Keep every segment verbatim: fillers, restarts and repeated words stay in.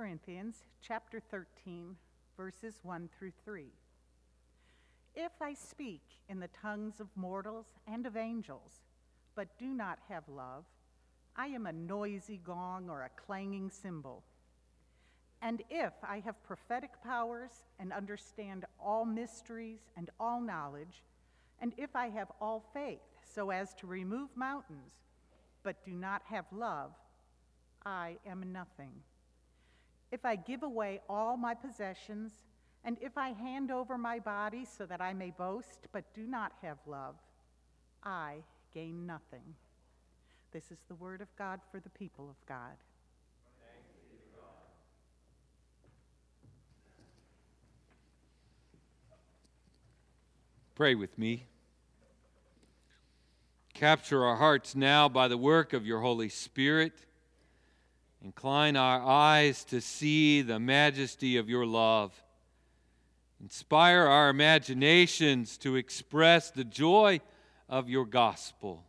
Corinthians chapter thirteen, verses one through three. If I speak in the tongues of mortals and of angels, but do not have love, I am a noisy gong or a clanging cymbal. And if I have prophetic powers and understand all mysteries and all knowledge, and if I have all faith so as to remove mountains, but do not have love, I am nothing. If I give away all my possessions, and if I hand over my body so that I may boast, but do not have love, I gain nothing. This is the word of God for the people of God. Thanks be to God. Pray with me. Capture our hearts now by the work of your Holy Spirit. Incline our eyes to see the majesty of your love. Inspire our imaginations to express the joy of your gospel.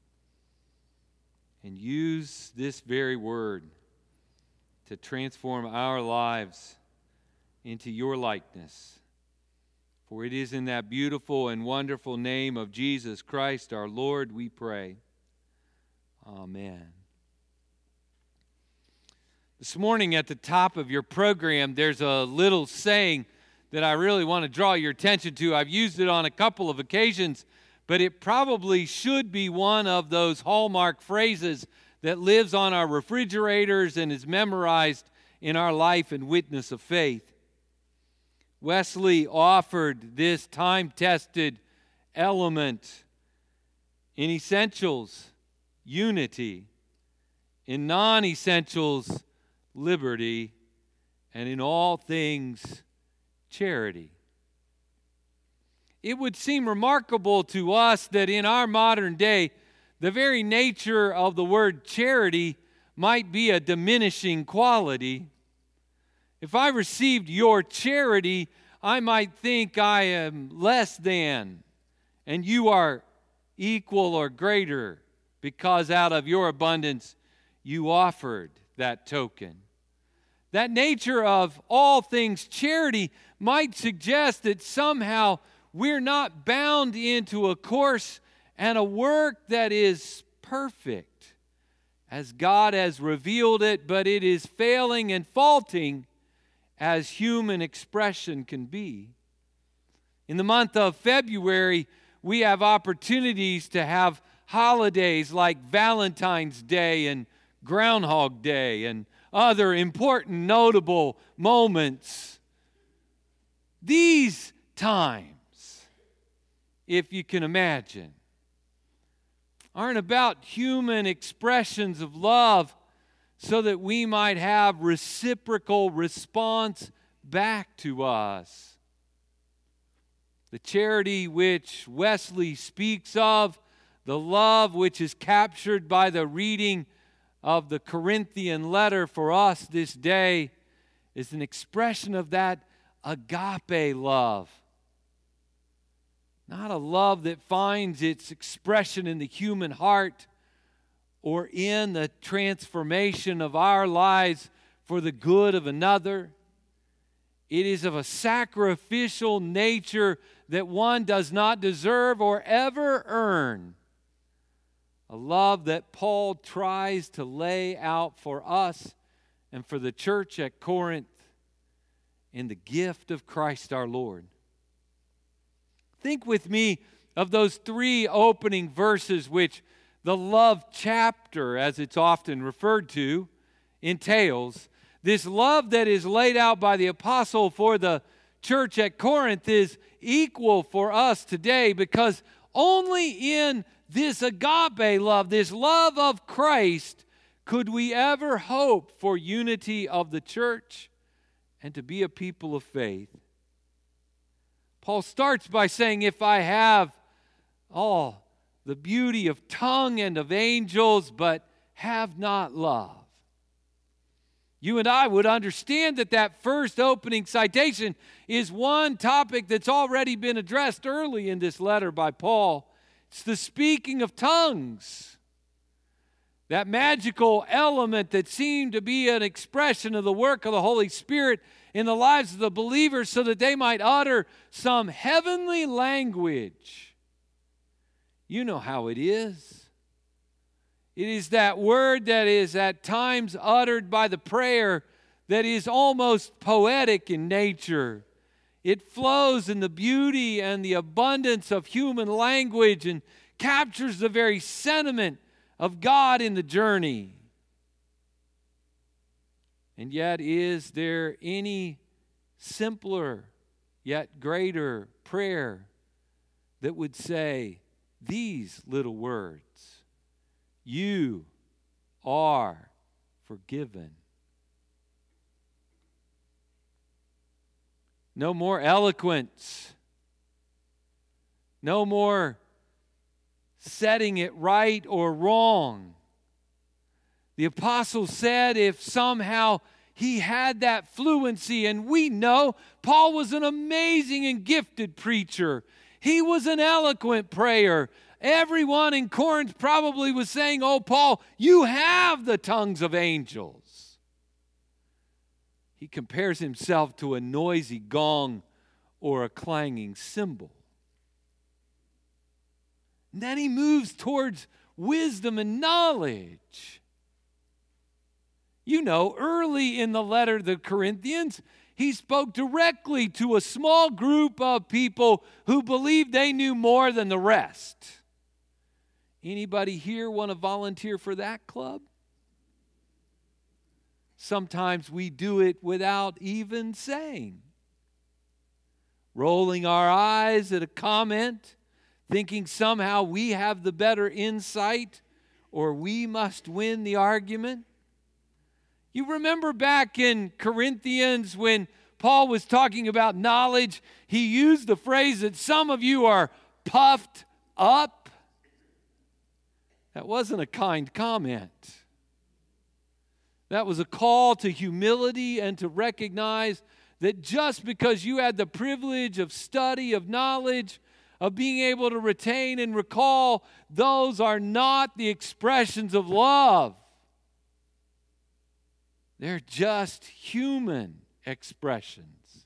And use this very word to transform our lives into your likeness. For it is in that beautiful and wonderful name of Jesus Christ our Lord we pray. Amen. This morning at the top of your program, there's a little saying that I really want to draw your attention to. I've used it on a couple of occasions, but it probably should be one of those hallmark phrases that lives on our refrigerators and is memorized in our life and witness of faith. Wesley offered this time-tested element in essentials, unity, in non-essentials, liberty, and in all things, charity. It would seem remarkable to us that in our modern day, the very nature of the word charity might be a diminishing quality. If I received your charity, I might think I am less than, and you are equal or greater, because out of your abundance you offered that token. That nature of all things charity might suggest that somehow we're not bound into a course and a work that is perfect as God has revealed it, but it is failing and faulting as human expression can be. In the month of February, we have opportunities to have holidays like Valentine's Day and Groundhog Day and other important, notable moments. These times, if you can imagine, aren't about human expressions of love so that we might have reciprocal response back to us. The charity which Wesley speaks of, the love which is captured by the reading of the Corinthian letter for us this day, is an expression of that agape love. Not a love that finds its expression in the human heart or in the transformation of our lives for the good of another. It is of a sacrificial nature that one does not deserve or ever earn. A love that Paul tries to lay out for us and for the church at Corinth in the gift of Christ our Lord. Think with me of those three opening verses which the love chapter, as it's often referred to, entails. This love that is laid out by the apostle for the church at Corinth is equal for us today, because only in this agape love, this love of Christ, could we ever hope for unity of the church and to be a people of faith. Paul starts by saying, if I have all the beauty of tongue and of angels, but have not love. You and I would understand that that first opening citation is one topic that's already been addressed early in this letter by Paul. It's the speaking of tongues. that magical element that seemed to be an expression of the work of the Holy Spirit in the lives of the believers so that they might utter some heavenly language. You know how it is. It is that word that is at times uttered by the prayer that is almost poetic in nature. It flows in the beauty and the abundance of human language and captures the very sentiment of God in the journey. And yet, is there any simpler yet greater prayer that would say these little words? You are forgiven. No more eloquence. No more setting it right or wrong. The apostle said if somehow he had that fluency, and we know Paul was an amazing and gifted preacher. He was an eloquent prayer. Everyone in Corinth probably was saying, "Oh, Paul, you have the tongues of angels." He compares himself to a noisy gong or a clanging cymbal. And then he moves towards wisdom and knowledge. You know, early in the letter to the Corinthians, he spoke directly to a small group of people who believed they knew more than the rest. Anybody here want to volunteer for that club? Sometimes we do it without even saying. Rolling our eyes at a comment, thinking somehow we have the better insight or we must win the argument. You remember back in Corinthians when Paul was talking about knowledge, he used the phrase that some of you are puffed up. That wasn't a kind comment. That was a call to humility and to recognize that just because you had the privilege of study, of knowledge, of being able to retain and recall, those are not the expressions of love. They're just human expressions.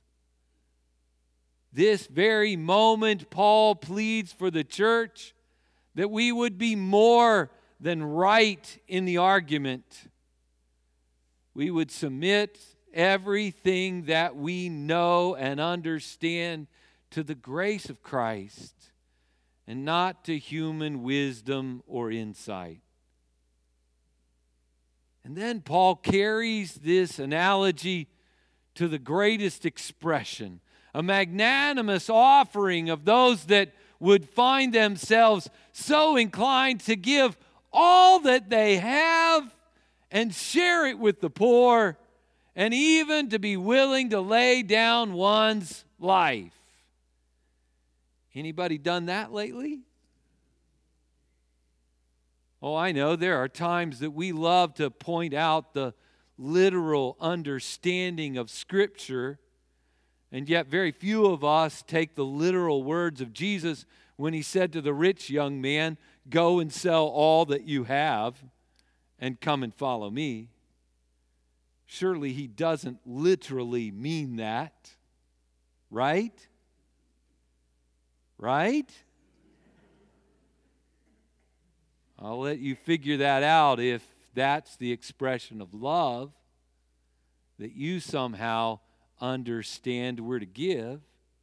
This very moment, Paul pleads for the church that we would be more than right in the argument. We would submit everything that we know and understand to the grace of Christ and not to human wisdom or insight. And then Paul carries this analogy to the greatest expression, a magnanimous offering of those that would find themselves so inclined to give all that they have and share it with the poor, and even to be willing to lay down one's life. Anybody done that lately? Oh, I know there are times that we love to point out the literal understanding of Scripture, and yet very few of us take the literal words of Jesus when he said to the rich young man, "Go and sell all that you have and come and follow me." Surely he doesn't literally mean that, right? Right? I'll let you figure that out if that's the expression of love that you somehow understand we're to give.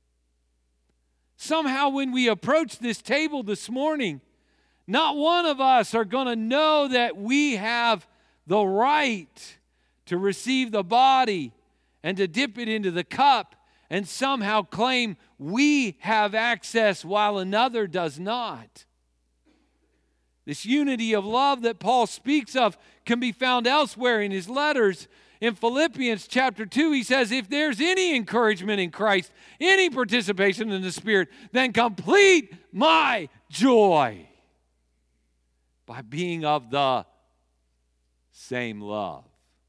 Somehow when we approach this table this morning, not one of us are going to know that we have the right to receive the body and to dip it into the cup and somehow claim we have access while another does not. This unity of love that Paul speaks of can be found elsewhere in his letters. In Philippians chapter two, he says, if there's any encouragement in Christ, any participation in the Spirit, then complete my joy by being of the same love.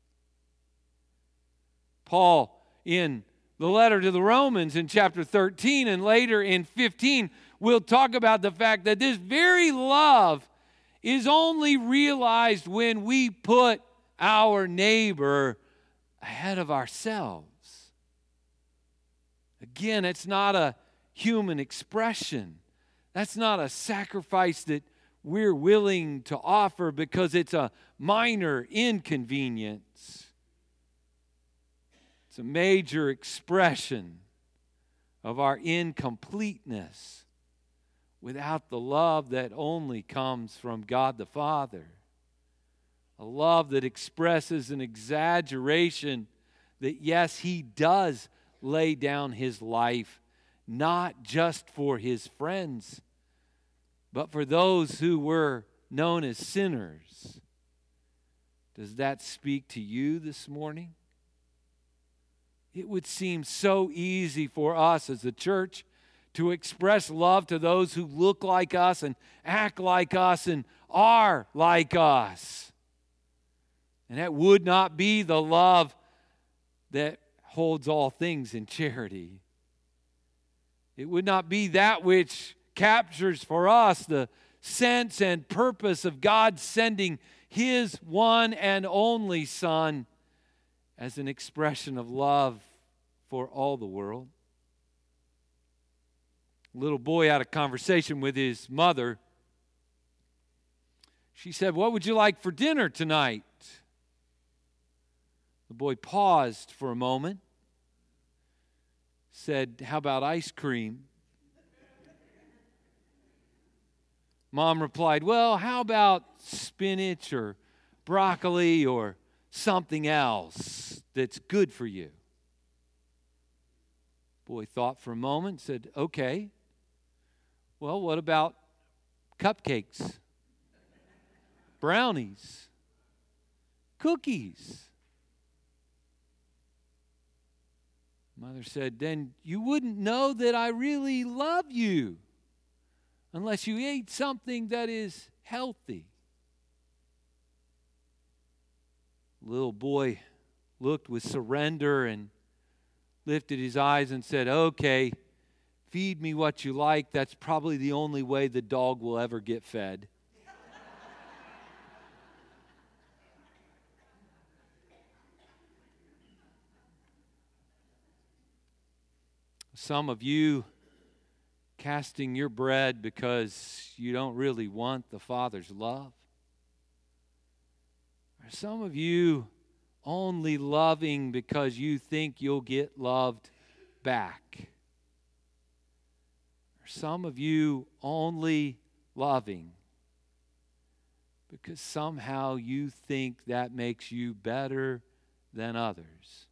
Paul, in the letter to the Romans in chapter thirteen and later in fifteen, will talk about the fact that this very love is only realized when we put our neighbor ahead of ourselves. Again, it's not a human expression. That's not a sacrifice that we're willing to offer because it's a minor inconvenience. It's a major expression of our incompleteness without the love that only comes from God the Father. A love that expresses an exaggeration that, yes, He does lay down His life, not just for His friends, but for those who were known as sinners. Does that speak to you this morning? It would seem so easy for us as a church to express love to those who look like us and act like us and are like us. And that would not be the love that holds all things in charity. It would not be that which captures for us the sense and purpose of God sending His one and only Son as an expression of love for all the world. A little boy had a conversation with his mother. She said, "What would you like for dinner tonight?" The boy paused for a moment, said, "How about ice cream?" Mom replied, "Well, how about spinach or broccoli or something else that's good for you?" Boy thought for a moment, said, "Okay. Well, what about cupcakes, brownies, cookies?" Mother said, "Then you wouldn't know that I really love you unless you ate something that is healthy." Little boy looked with surrender and lifted his eyes and said, "Okay, feed me what you like. That's probably the only way the dog will ever get fed." Some of you casting your bread because you don't really want the Father's love. Or some of you only loving because you think you'll get loved back. Or some of you only loving because somehow you think that makes you better than others.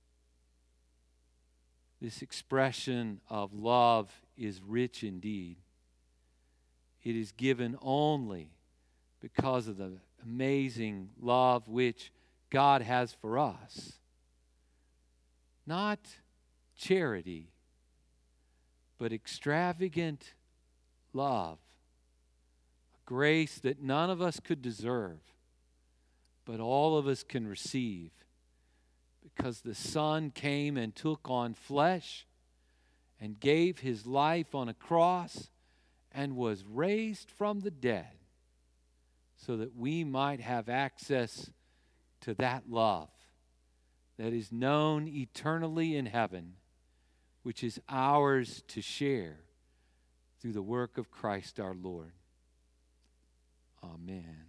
This expression of love is rich indeed. It is given only because of the amazing love which God has for us. Not charity, but extravagant love. A grace that none of us could deserve, but all of us can receive. Because the Son came and took on flesh and gave His life on a cross and was raised from the dead so that we might have access to that love that is known eternally in heaven, which is ours to share through the work of Christ our Lord. Amen.